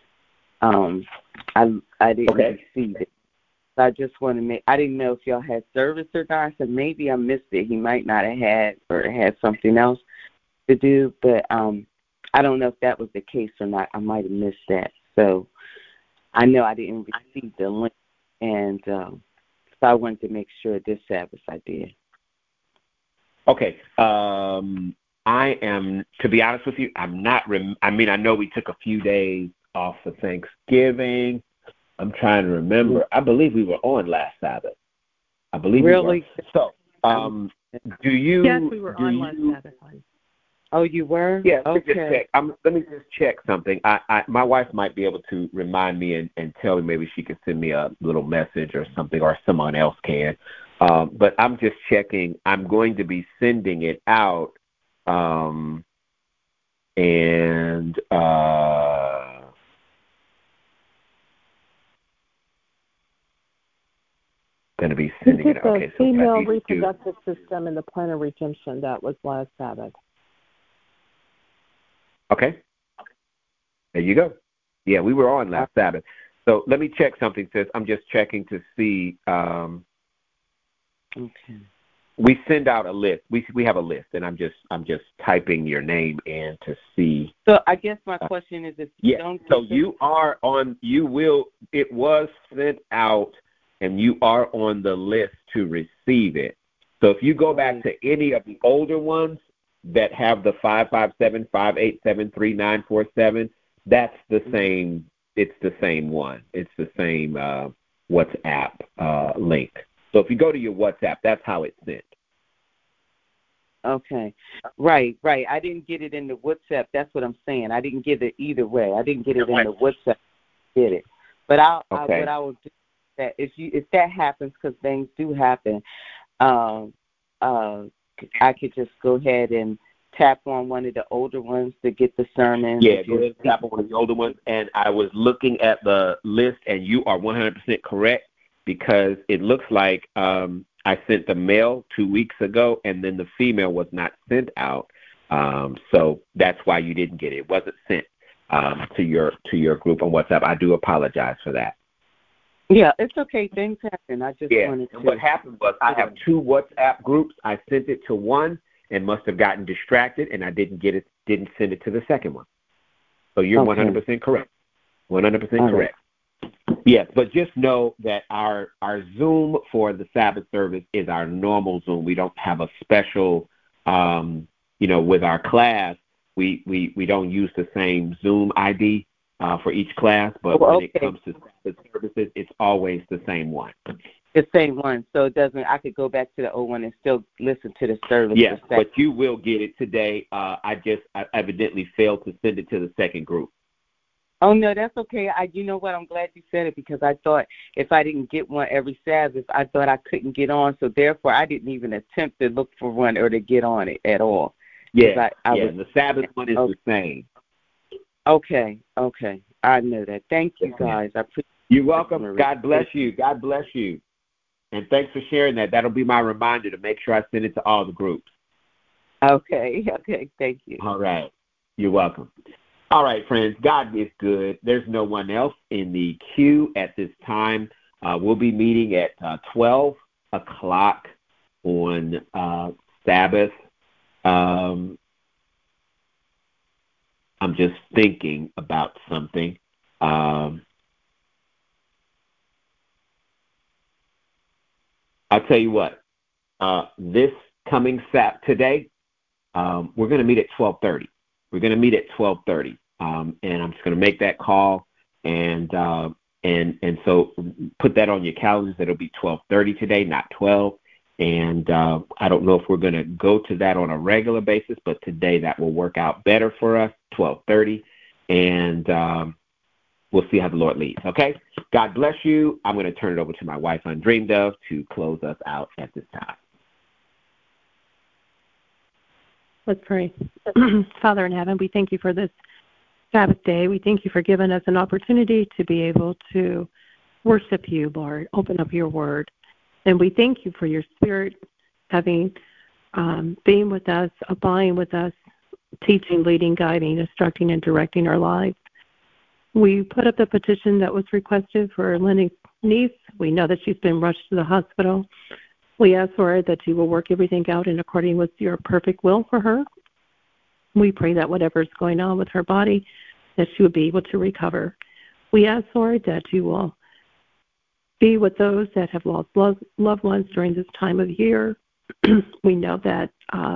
I didn't receive it. So I just want to make. I didn't know if y'all had service or not. So maybe I missed it. He might not have had or had something else to do, but I don't know if that was the case or not. I might have missed that. So I know I didn't receive the link, and so I wanted to make sure this Sabbath I did. Okay. I am, to be honest with you, I'm not. I mean, I know we took a few days off for Thanksgiving. I'm trying to remember. I believe we were on last Sabbath. I believe really? We were. So, do you? Yes, we were on last Sabbath. Oh, you were? Yeah. Okay. Let me just check something. My wife might be able to remind me and tell me. Maybe she could send me a little message or something, or someone else can. But I'm just checking. I'm going to be sending it out, and going to be sending it. Okay, the female reproductive system and the plan of redemption. That was last Sabbath. Okay. There you go. Yeah, we were on last Sabbath. So let me check something, sis. I'm just checking to see. Okay. We send out a list. We have a list, and I'm just typing your name in to see. So I guess my question is, if you don't. So you are on. You will. It was sent out, and you are on the list to receive it. So if you go back to any of the older ones that have the 557-587-3947, that's the same. It's the same one. It's the same WhatsApp link. So if you go to your WhatsApp, that's how it's sent. Okay. Right. I didn't get it in the WhatsApp. That's what I'm saying. I didn't get it either way. I didn't get it in the WhatsApp. Get it. But what I will do is that if that happens, because things do happen, I could just go ahead and tap on one of the older ones to get the sermon. Yeah, go ahead and tap on one of the older ones. And I was looking at the list, and you are 100% correct, because it looks like I sent the male 2 weeks ago, and then the female was not sent out. So that's why you didn't get it. It wasn't sent to your group on WhatsApp. I do apologize for that. Yeah, it's okay. Things happen. I just wanted to. And what happened was I have 2 WhatsApp groups. I sent it to one and must have gotten distracted, and I didn't send it to the second one. So you're 100% correct. 100% correct. Yes, but just know that our Zoom for the Sabbath service is our normal Zoom. We don't have a special, with our class, we don't use the same Zoom ID for each class, but when it comes to Sabbath services, it's always the same one. The same one, so it doesn't. I could go back to the old one and still listen to the service. Yes, but you will get it today. I evidently failed to send it to the second group. Oh no, that's okay. You know what? I'm glad you said it, because I thought if I didn't get one every Sabbath, I thought I couldn't get on. So therefore, I didn't even attempt to look for one or to get on it at all. Yeah, the Sabbath one is the same. Okay. I know that. Thank you, guys. I appreciate. You're welcome. God bless you. God bless you. And thanks for sharing that. That'll be my reminder to make sure I send it to all the groups. Okay. Thank you. All right. You're welcome. All right, friends. God is good. There's no one else in the queue at this time. We'll be meeting at 12 o'clock on Sabbath. I'm just thinking about something. I'll tell you what. This coming today, we're going to meet at 12:30. We're going to meet at 12:30, and I'm just going to make that call, and so put that on your calendars. It'll be 12:30 today, not 12. And I don't know if we're going to go to that on a regular basis, but today that will work out better for us, 12:30, and we'll see how the Lord leads. Okay? God bless you. I'm going to turn it over to my wife, Undreamed Of, to close us out at this time. Let's pray. Father in heaven, we thank you for this Sabbath day. We thank you for giving us an opportunity to be able to worship you, Lord. Open up your word. And we thank you for your Spirit having being with us, abiding with us, teaching, leading, guiding, instructing, and directing our lives. We put up the petition that was requested for Lenny's niece. We know that she's been rushed to the hospital. We ask, Lord, that you will work everything out in according with your perfect will for her. We pray that whatever is going on with her body, that she would be able to recover. We ask, Lord, that you will be with those that have lost loved ones during this time of year. We know that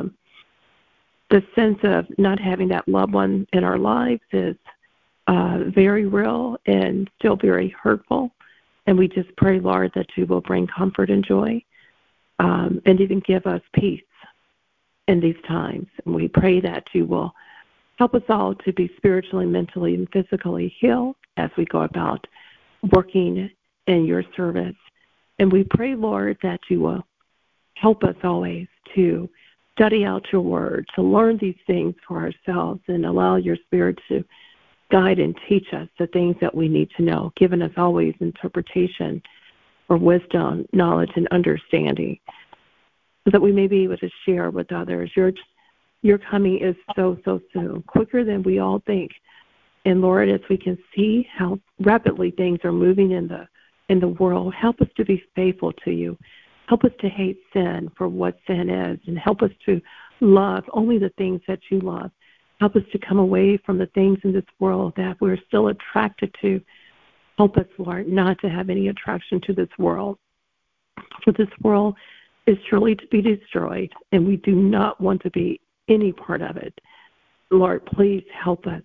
the sense of not having that loved one in our lives is very real and still very hurtful. And we just pray, Lord, that you will bring comfort and joy and even give us peace in these times. And we pray that you will help us all to be spiritually, mentally, and physically healed as we go about working in your service. And we pray, Lord, that you will help us always to study out your word, to learn these things for ourselves, and allow your Spirit to guide and teach us the things that we need to know, giving us always interpretation for wisdom, knowledge, and understanding, so that we may be able to share with others. Your coming is so soon, quicker than we all think. And Lord, as we can see how rapidly things are moving in the world, help us to be faithful to you. Help us to hate sin for what sin is, and help us to love only the things that you love. Help us to come away from the things in this world that we're still attracted to. Help us, Lord, not to have any attraction to this world. For this world is surely to be destroyed, and we do not want to be any part of it. Lord, please help us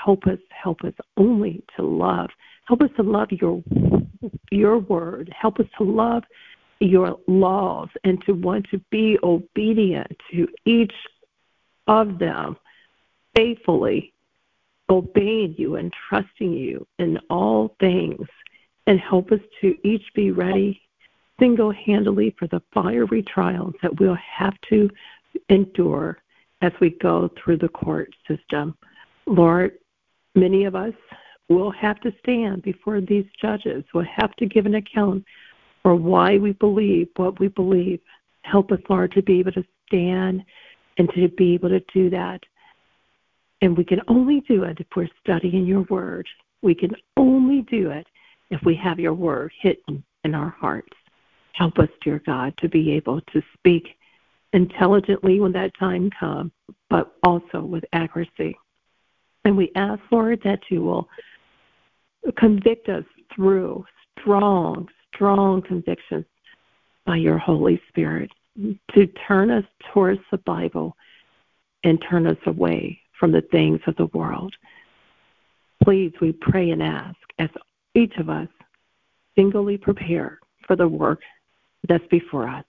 only to love. Help us to love your word. Help us to love your laws and to want to be obedient to each of them, faithfully obeying you and trusting you in all things. And help us to each be ready single-handedly for the fiery trials that we'll have to endure as we go through the court system. Lord, many of us will have to stand before these judges, will have to give an account for why we believe what we believe. Help us, Lord, to be able to stand and to be able to do that. And we can only do it if we're studying your word. We can only do it if we have your word hidden in our hearts. Help us, dear God, to be able to speak intelligently when that time comes, but also with accuracy. And we ask, Lord, that you will convict us through strong convictions by your Holy Spirit to turn us towards the Bible and turn us away from the things of the world. Please, we pray and ask, as each of us singly prepare for the work that's before us.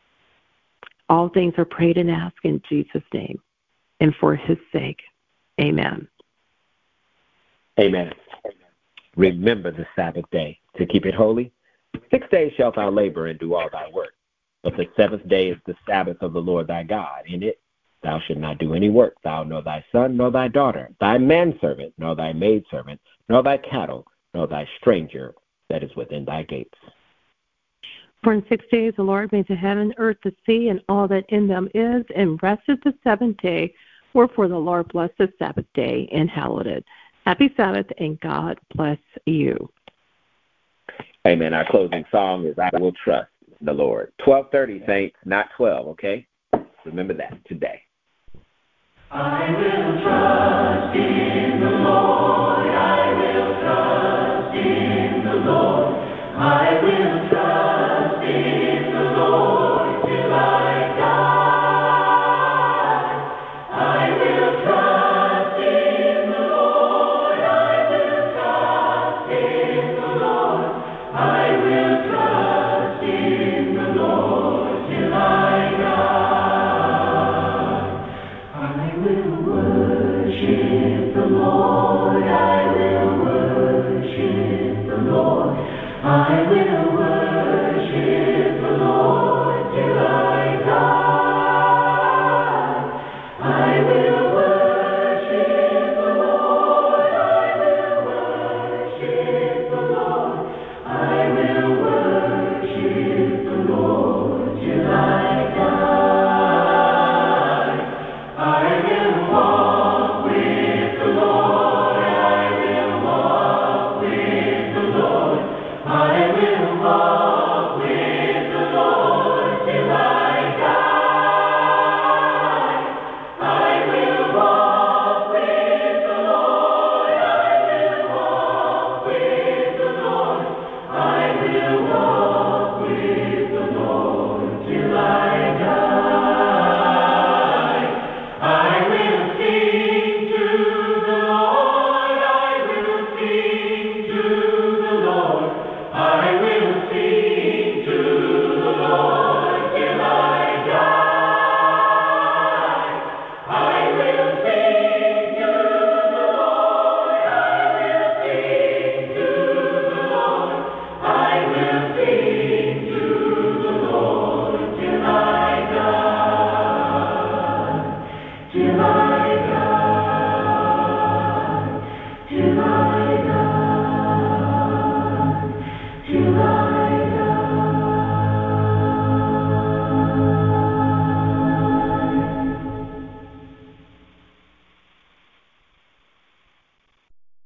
All things are prayed and asked in Jesus' name and for his sake. Amen. Amen. Remember the Sabbath day to keep it holy. 6 days shalt thou labor and do all thy work. But the seventh day is the Sabbath of the Lord thy God. In it thou shalt not do any work, thou nor thy son, nor thy daughter, thy manservant, nor thy maidservant, nor thy cattle, nor thy stranger that is within thy gates. For in 6 days the Lord made the heaven, earth, the sea, and all that in them is, and rested the seventh day. Wherefore the Lord blessed the Sabbath day and hallowed it. Happy Sabbath, and God bless you. Amen. Our closing song is I Will Trust the Lord. 12:30, saints, not 12, okay? Remember that today. I will trust in the Lord. I will trust in the Lord. I will trust in the Lord till I die. I will trust in the Lord. I will trust in the Lord. I will trust in the Lord till I die. I will worship the Lord. I will worship the Lord. I will worship the Lord till I die. I will worship the Lord. I will worship the Lord. I will walk